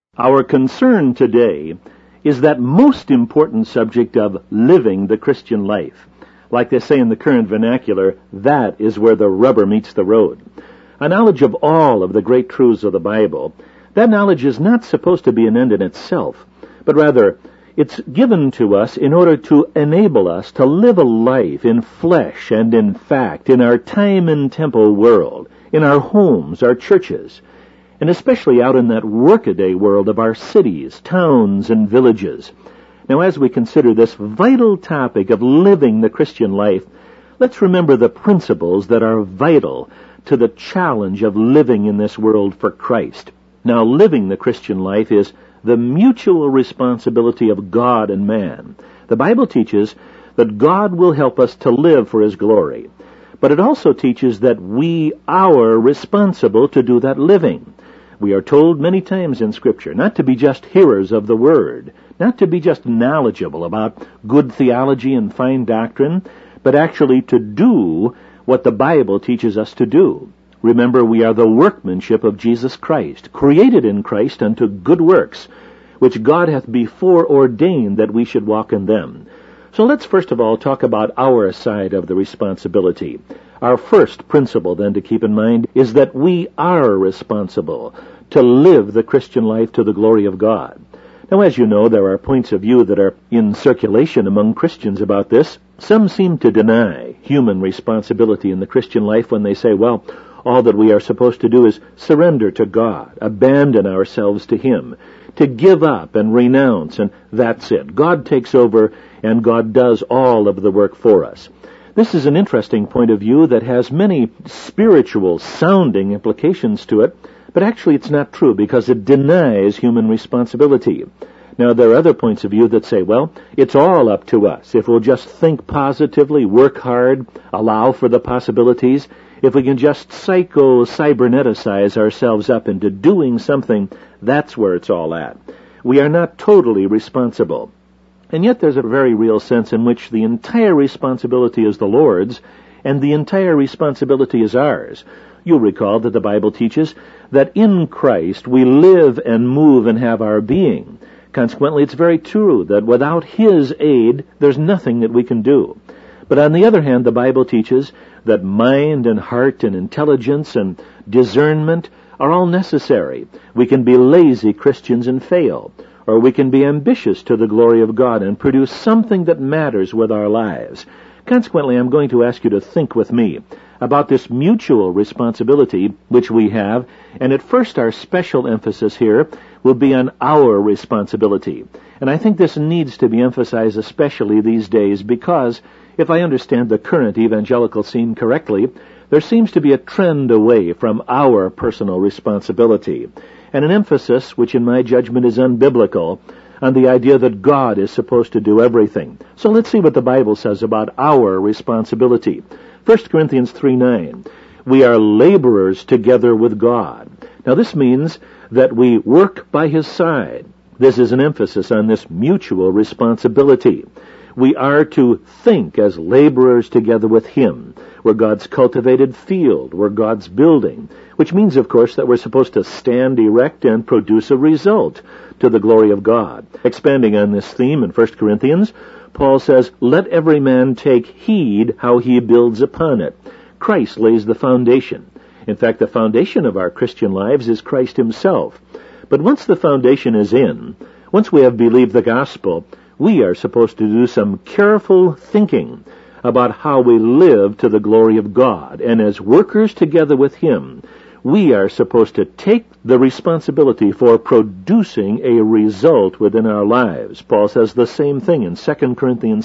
Our concern today is that most important subject of living the Christian life. Like they say in the current vernacular, that is where the rubber meets the road. A knowledge of all of the great truths of the Bible, that knowledge is not supposed to be an end in itself, but rather it's given to us in order to enable us to live a life in flesh and in fact in our time and temple world, in our homes, our churches, and especially out in that workaday world of our cities, towns, and villages. Now, as we consider this vital topic of living the Christian life, let's remember the principles that are vital to the challenge of living in this world for Christ. Now, living the Christian life is the mutual responsibility of God and man. The Bible teaches that God will help us to live for His glory, but it also teaches that we are responsible to do that living. We are told many times in Scripture not to be just hearers of the Word, not to be just knowledgeable about good theology and fine doctrine, but actually to do what the Bible teaches us to do. Remember, we are the workmanship of Jesus Christ, created in Christ unto good works, which God hath before ordained that we should walk in them. So let's first of all talk about our side of the responsibility. Our first principle, then, to keep in mind is that we are responsible to live the Christian life to the glory of God. Now, as you know, there are points of view that are in circulation among Christians about this. Some seem to deny human responsibility in the Christian life when they say, well, all that we are supposed to do is surrender to God, abandon ourselves to Him, to give up and renounce, and that's it. God takes over, and God does all of the work for us. This is an interesting point of view that has many spiritual-sounding implications to it, but actually it's not true because it denies human responsibility. Now, there are other points of view that say, well, it's all up to us. If we'll just think positively, work hard, allow for the possibilities, if we can just cyberneticize ourselves up into doing something, that's where it's all at. We are not totally responsible. And yet there's a very real sense in which the entire responsibility is the Lord's, and the entire responsibility is ours. You'll recall that the Bible teaches that in Christ we live and move and have our being. Consequently, it's very true that without His aid, there's nothing that we can do. But on the other hand, the Bible teaches that mind and heart and intelligence and discernment are all necessary. We can be lazy Christians and fail, or we can be ambitious to the glory of God and produce something that matters with our lives. Consequently, I'm going to ask you to think with me about this mutual responsibility which we have, and at first our special emphasis here will be on our responsibility. And I think this needs to be emphasized especially these days because, if I understand the current evangelical scene correctly, there seems to be a trend away from our personal responsibility, and an emphasis, which in my judgment is unbiblical, on the idea that God is supposed to do everything. So let's see what the Bible says about our responsibility. 1 Corinthians 3:9, we are laborers together with God. Now this means that we work by His side. This is an emphasis on this mutual responsibility. We are to think as laborers together with Him. We're God's cultivated field. We're God's building, which means, of course, that we're supposed to stand erect and produce a result to the glory of God. Expanding on this theme in 1 Corinthians, Paul says, let every man take heed how he builds upon it. Christ lays the foundation. In fact, the foundation of our Christian lives is Christ Himself. But once the foundation is in, once we have believed the gospel, we are supposed to do some careful thinking about how we live to the glory of God. And as workers together with Him, we are supposed to take the responsibility for producing a result within our lives. Paul says the same thing in 2 Corinthians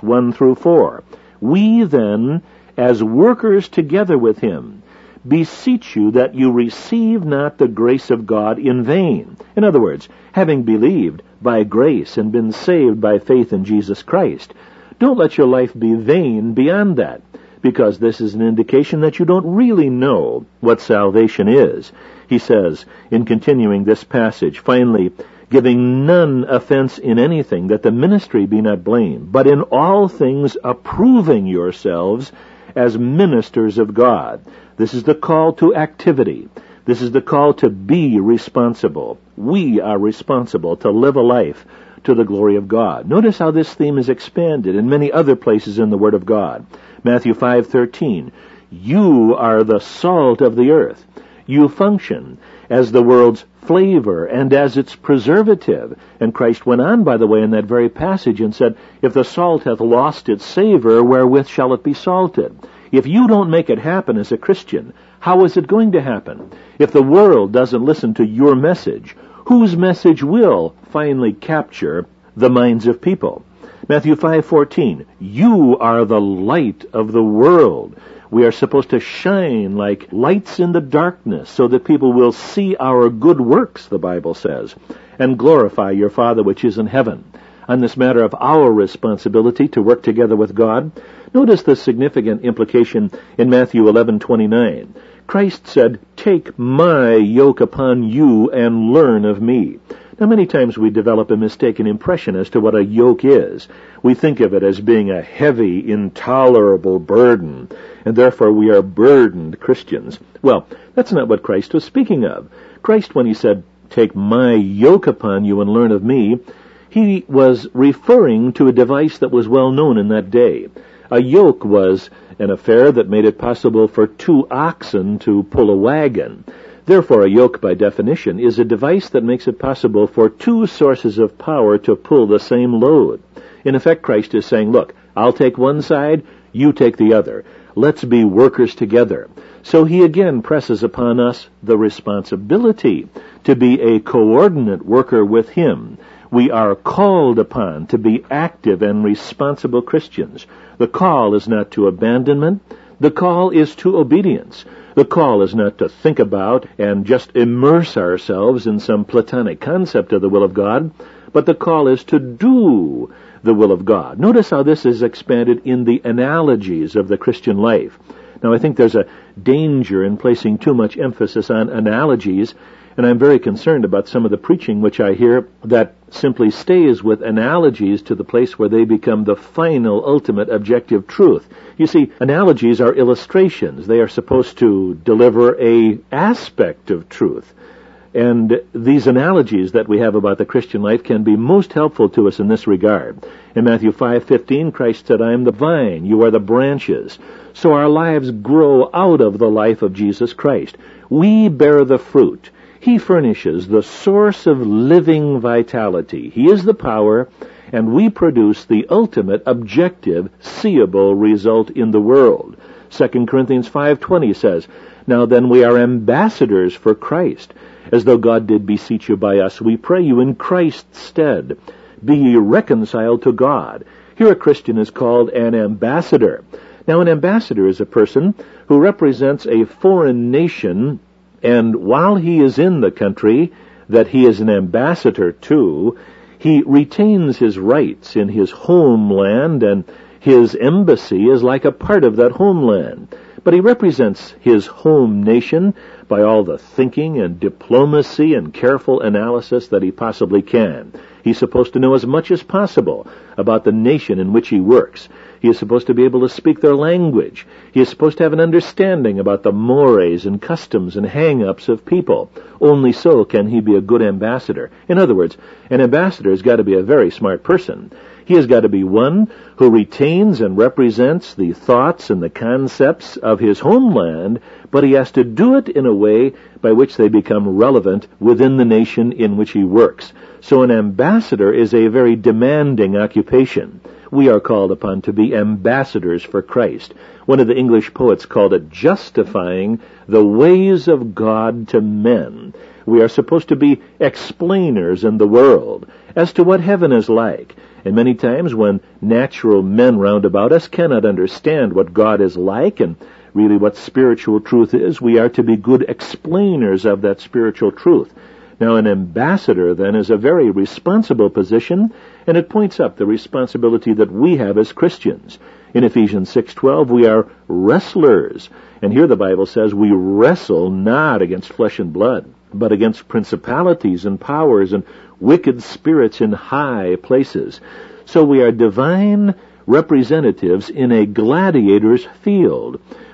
6:1-4. We then, as workers together with Him, beseech you that you receive not the grace of God in vain. In other words, having believed by grace and been saved by faith in Jesus Christ, don't let your life be vain beyond that, because this is an indication that you don't really know what salvation is. He says, in continuing this passage, finally, giving none offense in anything, that the ministry be not blamed, but in all things approving yourselves as ministers of God. This is the call to activity. This is the call to be responsible. We are responsible to live a life to the glory of God. Notice how this theme is expanded in many other places in the Word of God. Matthew 5:13, you are the salt of the earth. You function as the world's flavor and as its preservative. And Christ went on, by the way, in that very passage and said, if the salt hath lost its savor, wherewith shall it be salted? If you don't make it happen as a Christian, how is it going to happen? If the world doesn't listen to your message, whose message will finally capture the minds of people? Matthew 5:14, you are the light of the world. We are supposed to shine like lights in the darkness so that people will see our good works, the Bible says, and glorify your Father which is in heaven. On this matter of our responsibility to work together with God, notice the significant implication in Matthew 11:29. Christ said, take my yoke upon you and learn of me. Now, many times we develop a mistaken impression as to what a yoke is. We think of it as being a heavy, intolerable burden, and therefore we are burdened Christians. Well, that's not what Christ was speaking of. Christ, when he said, take my yoke upon you and learn of me, he was referring to a device that was well known in that day. A yoke was an affair that made it possible for two oxen to pull a wagon. Therefore, a yoke, by definition, is a device that makes it possible for two sources of power to pull the same load. In effect, Christ is saying, look, I'll take one side, you take the other. Let's be workers together. So he again presses upon us the responsibility to be a coordinate worker with him. We are called upon to be active and responsible Christians. The call is not to abandonment. The call is to obedience. The call is not to think about and just immerse ourselves in some platonic concept of the will of God, but the call is to do the will of God. Notice how this is expanded in the analogies of the Christian life. Now, I think there's a danger in placing too much emphasis on analogies, and I'm very concerned about some of the preaching which I hear that simply stays with analogies to the place where they become the final, ultimate, objective truth. You see, analogies are illustrations. They are supposed to deliver an aspect of truth. And these analogies that we have about the Christian life can be most helpful to us in this regard. In Matthew 5:15, Christ said, I am the vine, you are the branches. So our lives grow out of the life of Jesus Christ. We bear the fruit. He furnishes the source of living vitality. He is the power, and we produce the ultimate, objective, seeable result in the world. 2 Corinthians 5:20 says, now then we are ambassadors for Christ. As though God did beseech you by us, we pray you in Christ's stead, be ye reconciled to God. Here a Christian is called an ambassador. Now, an ambassador is a person who represents a foreign nation, and while he is in the country that he is an ambassador to, he retains his rights in his homeland, and his embassy is like a part of that homeland. But he represents his home nation by all the thinking and diplomacy and careful analysis that he possibly can. He's supposed to know as much as possible about the nation in which he works. He is supposed to be able to speak their language. He is supposed to have an understanding about the mores and customs and hang-ups of people. Only so can he be a good ambassador. In other words, an ambassador has got to be a very smart person. He has got to be one who retains and represents the thoughts and the concepts of his homeland, but he has to do it in a way by which they become relevant within the nation in which he works. So an ambassador is a very demanding occupation. We are called upon to be ambassadors for Christ. One of the English poets called it justifying the ways of God to men. We are supposed to be explainers in the world as to what heaven is like. And many times when natural men round about us cannot understand what God is like and really what spiritual truth is, we are to be good explainers of that spiritual truth. Now, an ambassador, then, is a very responsible position, and it points up the responsibility that we have as Christians. In Ephesians 6:12, we are wrestlers. And here the Bible says we wrestle not against flesh and blood, but against principalities and powers and wicked spirits in high places. So we are divine representatives in a gladiator's field.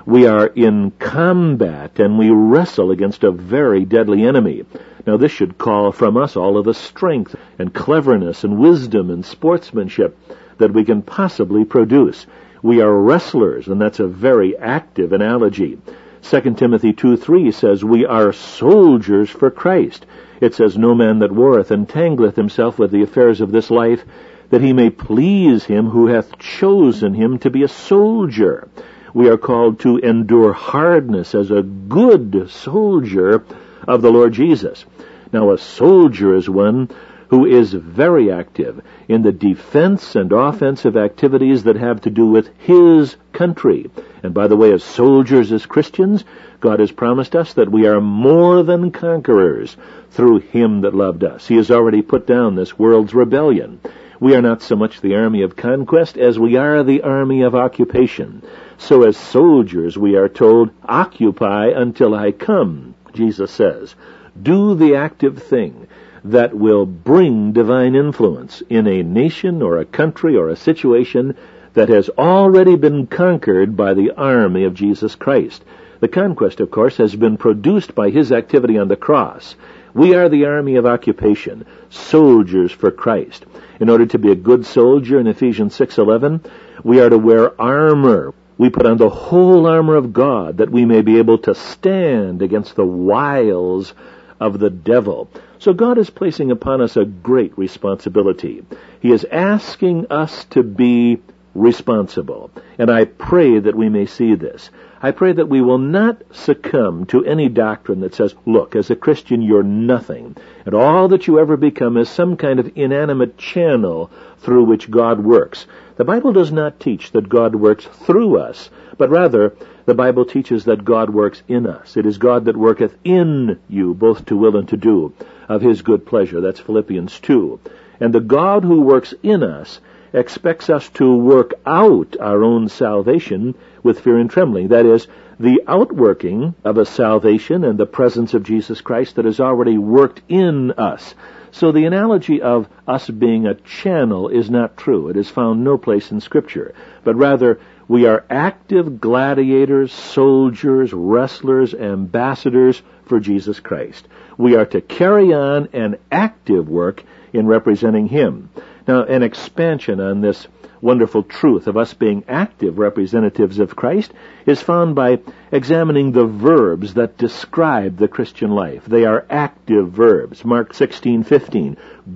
We are in combat, and we wrestle against a very deadly enemy. Now, this should call from us all of the strength and cleverness and wisdom and sportsmanship that we can possibly produce. We are wrestlers, and that's a very active analogy. 2 Timothy 2:3 says, we are soldiers for Christ. It says, no man that warreth entangleth himself with the affairs of this life, that he may please him who hath chosen him to be a soldier. We are called to endure hardness as a good soldier of the Lord Jesus. Now, a soldier is one who is very active in the defense and offensive activities that have to do with his country. And by the way, as soldiers, as Christians, God has promised us that we are more than conquerors through him that loved us. He has already put down this world's rebellion. We are not so much the army of conquest as we are the army of occupation. So as soldiers, we are told, occupy until I come, Jesus says. Do the active thing that will bring divine influence in a nation or a country or a situation that has already been conquered by the army of Jesus Christ. The conquest, of course, has been produced by his activity on the cross. We are the army of occupation, soldiers for Christ. In order to be a good soldier, in Ephesians 6:11, we are to wear armor. We put on the whole armor of God that we may be able to stand against the wiles of the devil. So God is placing upon us a great responsibility. He is asking us to be responsible. And I pray that we may see this. I pray that we will not succumb to any doctrine that says, look, as a Christian, you're nothing, and all that you ever become is some kind of inanimate channel through which God works. The Bible does not teach that God works through us, but rather the Bible teaches that God works in us. It is God that worketh in you, both to will and to do of his good pleasure. That's Philippians 2. And the God who works in us expects us to work out our own salvation with fear and trembling. That is, the outworking of a salvation and the presence of Jesus Christ that has already worked in us. So the analogy of us being a channel is not true. It is found no place in Scripture. But rather, we are active gladiators, soldiers, wrestlers, ambassadors for Jesus Christ. We are to carry on an active work in representing him. Now, an expansion on this wonderful truth of us being active representatives of Christ is found by examining the verbs that describe the Christian life. They are active verbs. Mark 16:15,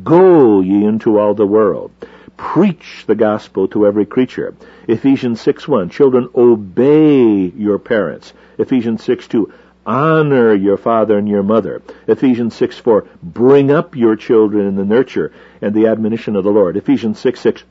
go ye into all the world. Preach the gospel to every creature. Ephesians 6:1, children, obey your parents. Ephesians 6:2, honor your father and your mother. Ephesians 6:4, bring up your children in the nurture and the admonition of the Lord. Ephesians 6:6,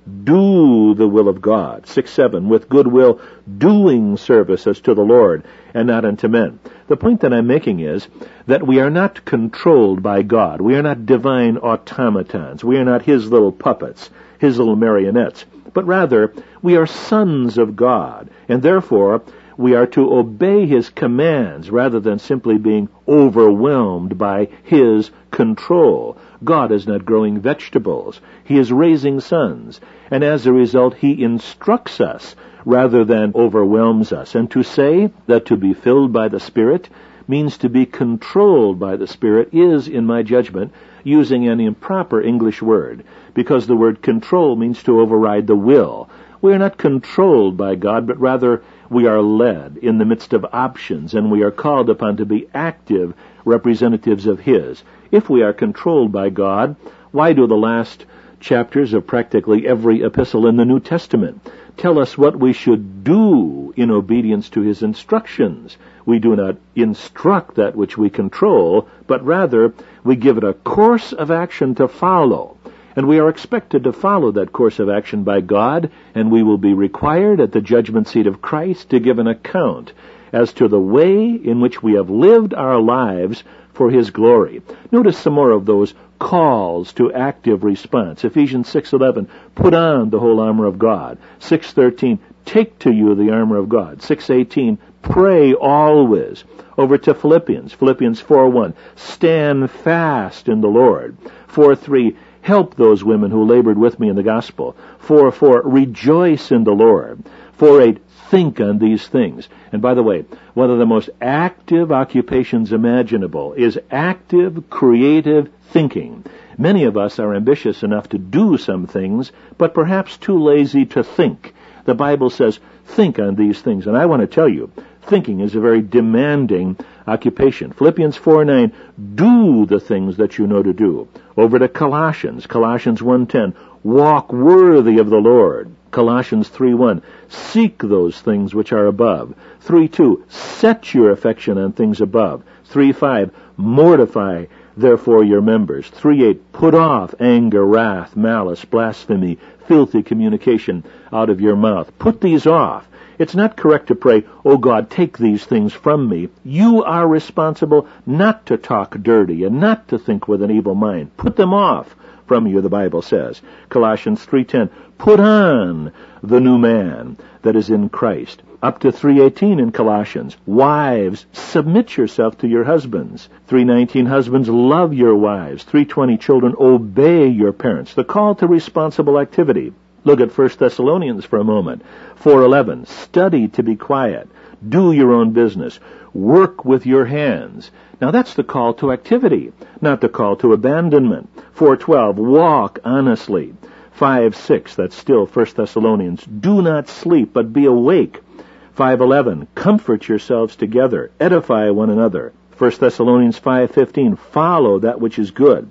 do the will of God. 6:7, with good will, doing services to the Lord and not unto men. The point that I'm making is that we are not controlled by God. We are not divine automatons. We are not his little puppets, his little marionettes. But rather, we are sons of God, and therefore we are to obey his commands rather than simply being overwhelmed by his control. God is not growing vegetables. He is raising sons. And as a result, he instructs us rather than overwhelms us. And to say that to be filled by the Spirit means to be controlled by the Spirit is, in my judgment, using an improper English word, because the word control means to override the will. We are not controlled by God, but rather we are led in the midst of options, and we are called upon to be active representatives of his. If we are controlled by God, why do the last chapters of practically every epistle in the New Testament tell us what we should do in obedience to his instructions? We do not instruct that which we control, but rather we give it a course of action to follow. And we are expected to follow that course of action by God, and we will be required at the judgment seat of Christ to give an account as to the way in which we have lived our lives for his glory. Notice some more of those calls to active response. Ephesians 6:11, put on the whole armor of God. 6:13, take to you the armor of God. 6:18, pray always. Over to Philippians 4:1, stand fast in the Lord. 4:3, help those women who labored with me in the gospel. 4:4, rejoice in the Lord. 4:8, think on these things. And by the way, one of the most active occupations imaginable is active, creative thinking. Many of us are ambitious enough to do some things, but perhaps too lazy to think. The Bible says, think on these things. And I want to tell you, thinking is a very demanding occupation. Philippians 4:9, do the things that you know to do. Over to Colossians 1:10, walk worthy of the Lord. Colossians 3:1, seek those things which are above. 3:2, set your affection on things above. 3:5, mortify therefore your members. 3:8, put off anger, wrath, malice, blasphemy, filthy communication out of your mouth. Put these off. It's not correct to pray, oh God, take these things from me. You are responsible not to talk dirty and not to think with an evil mind. Put them off from you, the Bible says. Colossians 3:10, put on the new man that is in Christ. Up to 3:18 in Colossians, wives, submit yourself to your husbands. 3:19, husbands, love your wives. 3:20, children, obey your parents. The call to responsible activity. Look at 1 Thessalonians for a moment. 4:11, study to be quiet. Do your own business. Work with your hands. Now that's the call to activity, not the call to abandonment. 4:12, walk honestly. 5:6, that's still 1 Thessalonians, do not sleep, but be awake. 5:11, comfort yourselves together, edify one another. 1 Thessalonians 5:15, follow that which is good.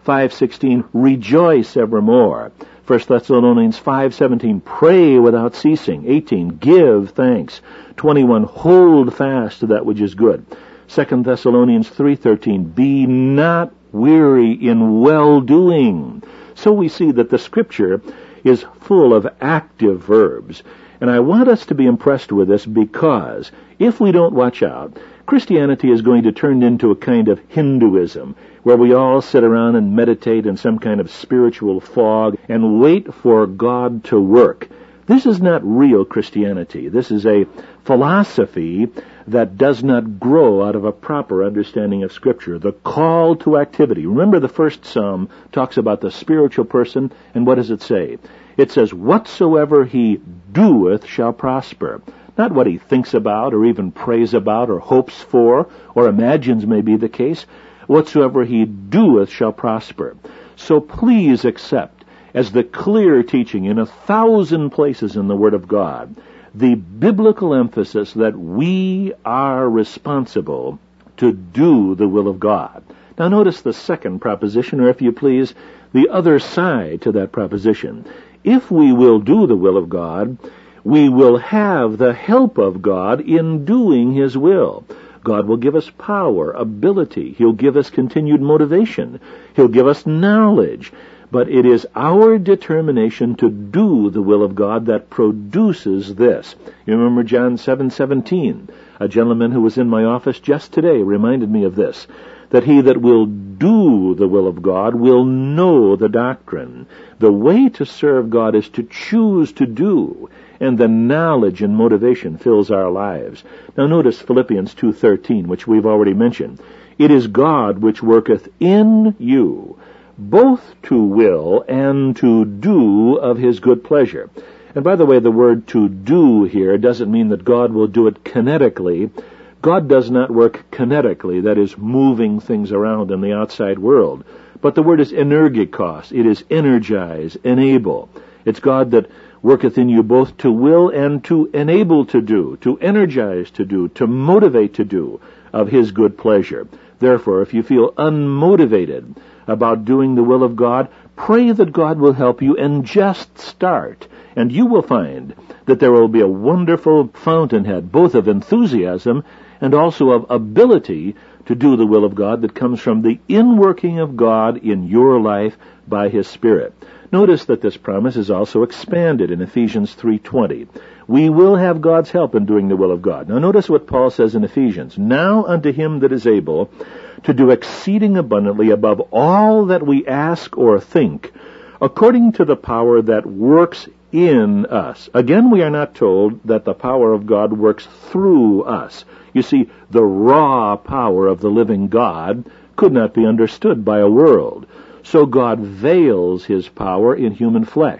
5:16, rejoice evermore. 1 Thessalonians 5:17, pray without ceasing. 18, give thanks. 21, hold fast to that which is good. 2 Thessalonians 3:13, be not weary in well-doing. So we see that the Scripture is full of active verbs. And I want us to be impressed with this because if we don't watch out, Christianity is going to turn into a kind of Hinduism, where we all sit around and meditate in some kind of spiritual fog and wait for God to work. This is not real Christianity. This is a philosophy that does not grow out of a proper understanding of Scripture. The call to activity. Remember, the first psalm talks about the spiritual person, and what does it say? It says, whatsoever he doeth shall prosper. Not what he thinks about or even prays about or hopes for or imagines may be the case. Whatsoever he doeth shall prosper. So please accept as the clear teaching in 1,000 places in the Word of God the biblical emphasis that we are responsible to do the will of God. Now notice the second proposition, or if you please, the other side to that proposition. If we will do the will of God, we will have the help of God in doing His will. God will give us power, ability. He'll give us continued motivation. He'll give us knowledge. But it is our determination to do the will of God that produces this. You remember John 7:17. A gentleman who was in my office just today reminded me of this, that he that will do the will of God will know the doctrine. The way to serve God is to choose to do, and the knowledge and motivation fills our lives. Now notice Philippians 2:13, which we've already mentioned. It is God which worketh in you, both to will and to do of His good pleasure. And by the way, the word to do here doesn't mean that God will do it kinetically. God does not work kinetically, that is, moving things around in the outside world. But the word is energikos. It is energize, enable. It's God that worketh in you both to will and to enable to do, to energize to do, to motivate to do of His good pleasure. Therefore, if you feel unmotivated about doing the will of God, pray that God will help you and just start. And you will find that there will be a wonderful fountainhead, both of enthusiasm and also of ability to do the will of God that comes from the inworking of God in your life by His Spirit. Notice that this promise is also expanded in Ephesians 3:20. We will have God's help in doing the will of God. Now notice what Paul says in Ephesians. Now unto Him that is able to do exceeding abundantly above all that we ask or think, according to the power that works in us. Again, we are not told that the power of God works through us. You see, the raw power of the living God could not be understood by a world. So God veils His power in human flesh.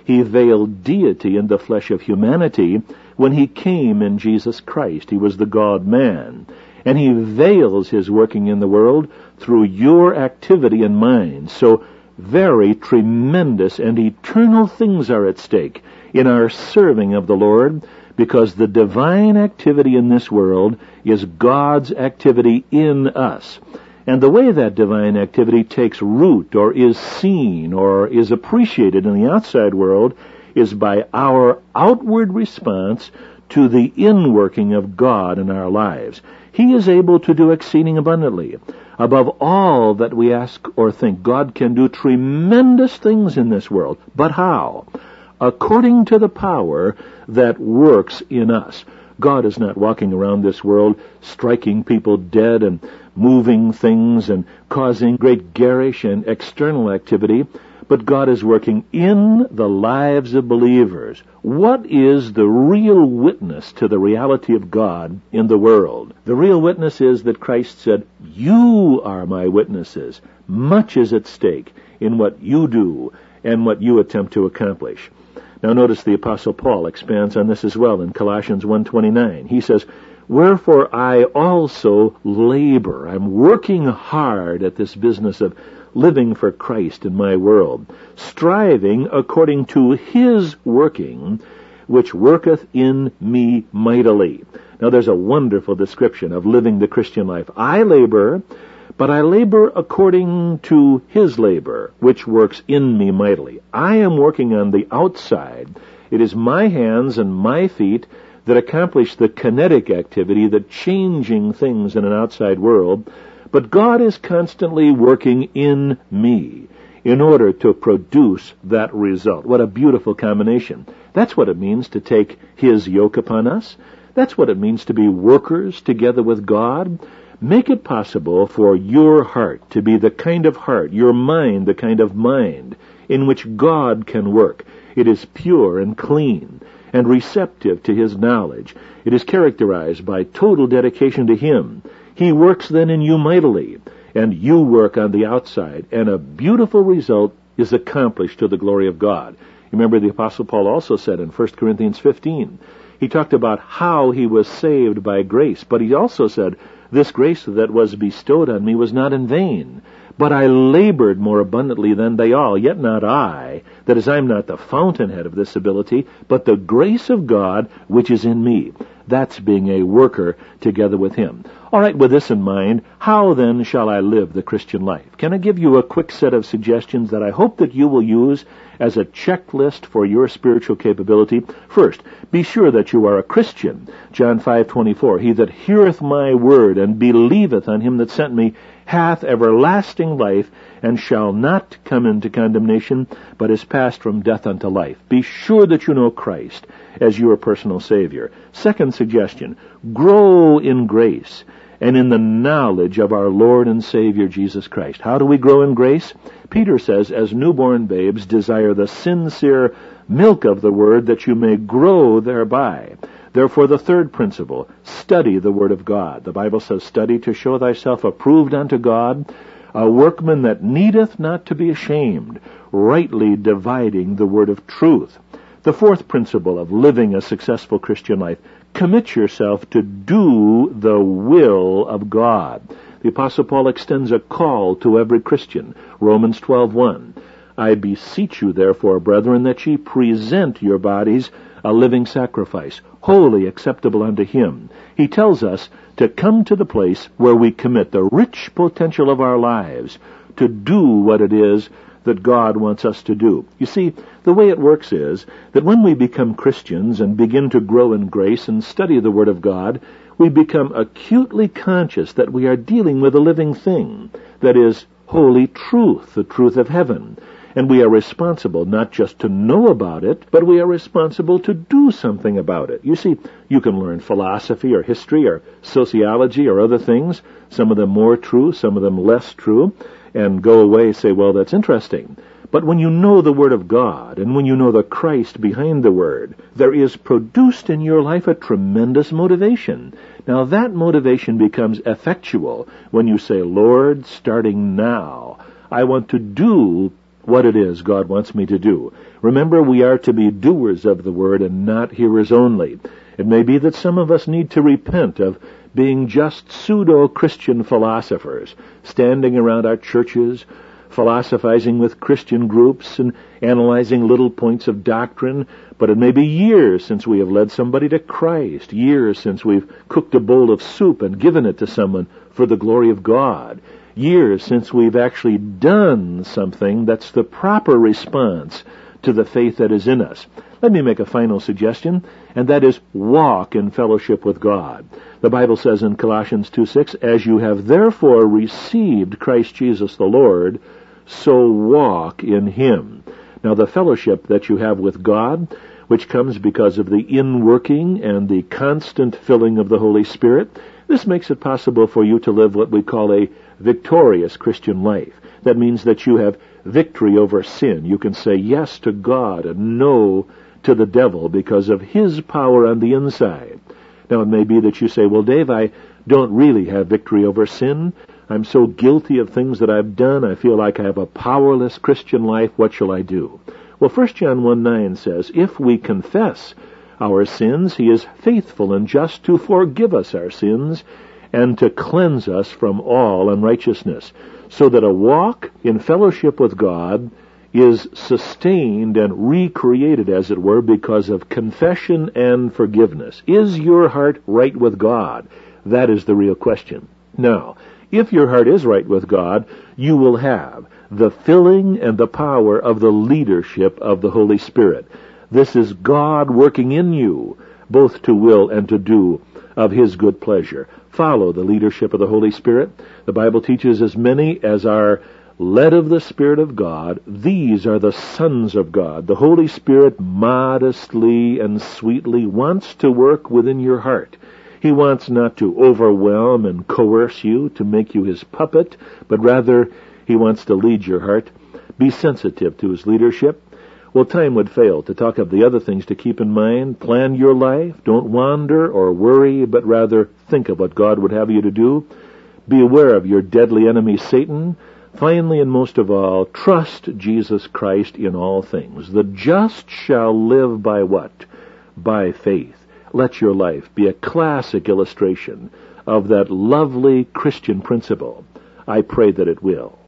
He veiled deity in the flesh of humanity when he came in Jesus Christ. He was the God-man. And he veils his working in the world through your activity and mine. So very tremendous and eternal things are at stake in our serving of the Lord, because the divine activity in this world is God's activity in us. And the way that divine activity takes root or is seen or is appreciated in the outside world is by our outward response to the inworking of God in our lives. He is able to do exceeding abundantly, above all that we ask or think. God can do tremendous things in this world. But how? According to the power that works in us. God is not walking around this world striking people dead and moving things and causing great garish and external activity, but God is working in the lives of believers. What is the real witness to the reality of God in the world? The real witness is that Christ said, "You are my witnesses." Much is at stake in what you do and what you attempt to accomplish. Now notice the Apostle Paul expands on this as well in Colossians 1:29. He says, "Wherefore I also labor." I'm working hard at this business of living for Christ in my world, striving according to his working, which worketh in me mightily. Now there's a wonderful description of living the Christian life. I labor, but I labor according to his labor, which works in me mightily. I am working on the outside. It is my hands and my feet that accomplish the kinetic activity, the changing things in an outside world. But God is constantly working in me in order to produce that result. What a beautiful combination. That's what it means to take his yoke upon us. That's what it means to be workers together with God. Make it possible for your heart to be the kind of heart, your mind the kind of mind, in which God can work. It is pure and clean and receptive to his knowledge. It is characterized by total dedication to him. He works then in you mightily, and you work on the outside, and a beautiful result is accomplished to the glory of God. Remember, the Apostle Paul also said in 1 Corinthians 15, he talked about how he was saved by grace, but he also said, "This grace that was bestowed on me was not in vain, but I labored more abundantly than they all, yet not I, that is, I am not the fountainhead of this ability, but the grace of God which is in me." That's being a worker together with him. All right, with this in mind, how then shall I live the Christian life? Can I give you a quick set of suggestions that I hope that you will use as a checklist for your spiritual capability? First, be sure that you are a Christian. John 5:24, "He that heareth my word and believeth on him that sent me hath everlasting life, and shall not come into condemnation, but is passed from death unto life." Be sure that you know Christ as your personal Savior. Second suggestion, grow in grace and in the knowledge of our Lord and Savior Jesus Christ. How do we grow in grace? Peter says, "As newborn babes, desire the sincere milk of the word, that you may grow thereby." Therefore, the third principle, study the Word of God. The Bible says, "Study to show thyself approved unto God, a workman that needeth not to be ashamed, rightly dividing the word of truth." The fourth principle of living a successful Christian life, commit yourself to do the will of God. The Apostle Paul extends a call to every Christian. Romans 12:1, "I beseech you, therefore, brethren, that ye present your bodies a living sacrifice, wholly acceptable unto him." He tells us to come to the place where we commit the rich potential of our lives to do what it is that God wants us to do. You see, the way it works is that when we become Christians and begin to grow in grace and study the Word of God, we become acutely conscious that we are dealing with a living thing, that is, holy truth, the truth of heaven. And we are responsible not just to know about it, but we are responsible to do something about it. You see, you can learn philosophy or history or sociology or other things, some of them more true, some of them less true, and go away and say, well, that's interesting. But when you know the Word of God, and when you know the Christ behind the Word, there is produced in your life a tremendous motivation. Now that motivation becomes effectual when you say, "Lord, starting now, I want to do what it is God wants me to do. Remember, we are to be doers of the word and not hearers only. It may be that some of us need to repent of being just pseudo-Christian philosophers, standing around our churches, philosophizing with Christian groups and analyzing little points of doctrine. But it may be years since we have led somebody to Christ, years since we've cooked a bowl of soup and given it to someone for the glory of God, years since we've actually done something that's the proper response to the faith that is in us. Let me make a final suggestion, and that is walk in fellowship with God. The Bible says in Colossians 2:6, "As you have therefore received Christ Jesus the Lord, so walk in Him." Now, the fellowship that you have with God, which comes because of the inworking and the constant filling of the Holy Spirit, this makes it possible for you to live what we call a victorious Christian life. That means that you have victory over sin. You can say yes to God and no to the devil because of His power on the inside. Now, it may be that you say, "Well, Dave, I don't really have victory over sin. I'm so guilty of things that I've done. I feel like I have a powerless Christian life. What shall I do?" Well, 1 John 1:9 says, "If we confess our sins, He is faithful and just to forgive us our sins and to cleanse us from all unrighteousness." So that a walk in fellowship with God is sustained and recreated, as it were, because of confession and forgiveness. Is your heart right with God? That is the real question. Now, if your heart is right with God, you will have the filling and the power of the leadership of the Holy Spirit. This is God working in you, both to will and to do of His good pleasure. Follow the leadership of the Holy Spirit. The Bible teaches as many as are led of the Spirit of God, these are the sons of God. The Holy Spirit modestly and sweetly wants to work within your heart. He wants not to overwhelm and coerce you to make you His puppet, but rather He wants to lead your heart. Be sensitive to His leadership. Well, time would fail to talk of the other things to keep in mind. Plan your life. Don't wander or worry, but rather think of what God would have you to do. Be aware of your deadly enemy, Satan. Finally, and most of all, trust Jesus Christ in all things. The just shall live by what? By faith. Let your life be a classic illustration of that lovely Christian principle. I pray that it will.